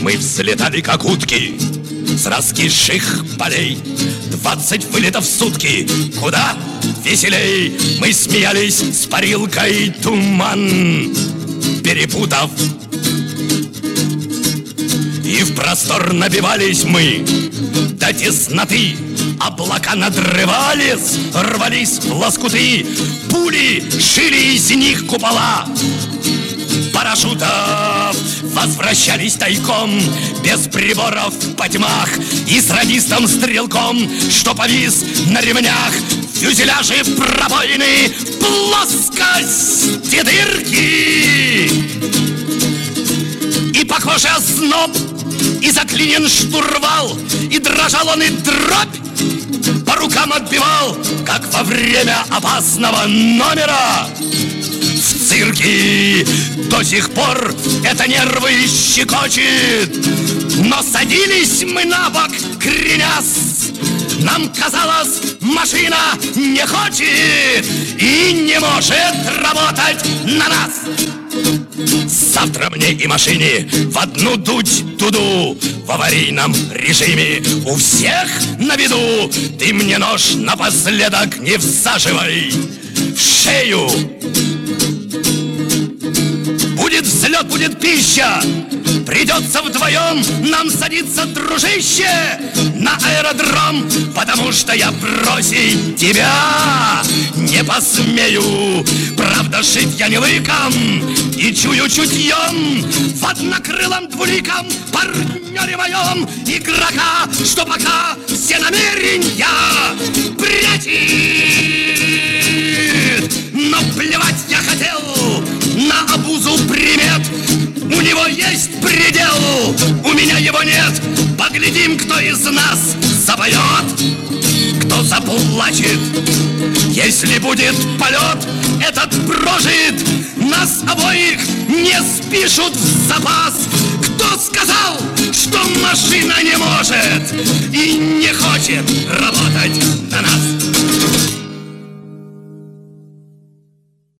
мы взлетали как утки с раскисших полей. 20 вылетов в сутки, куда веселей. Мы смеялись с парилкой туман перепутав, и в простор набивались мы до тесноты. Облака надрывались, рвались в лоскуты, пули шили из них купола парашютов. Возвращались тайком, без приборов по тьмах, и с радистом-стрелком, что повис на ремнях. Фюзеляжи пробоины, плоскости дырки, и по коже озноб, и заклинен штурвал, и дрожал он, и дробь по рукам отбивал, как во время опасного номера в цирке. До сих пор это нервы щекочет, но садились мы на бок, кренясь. Нам казалось, машина не хочет и не может работать на нас. Завтра мне и машине в одну дуть туду, в аварийном режиме у всех на виду. Ты мне нож напоследок не всаживай в шею. Будет взлет, будет пища, придется вдвоем нам садиться, дружище, на аэродром, потому что я бросить тебя не посмею. Правда, шить я не лыком и чую чутьем в однокрылом двуликом партнере моем игрока, что пока все намерения прячет. Но плевать я хотел на обузу примет. У него есть предел, у меня его нет. Поглядим, кто из нас запоет, кто заплачет. Если будет полет, этот прожит, нас обоих не спишут в запас. Кто сказал, что машина не может и не хочет работать на нас?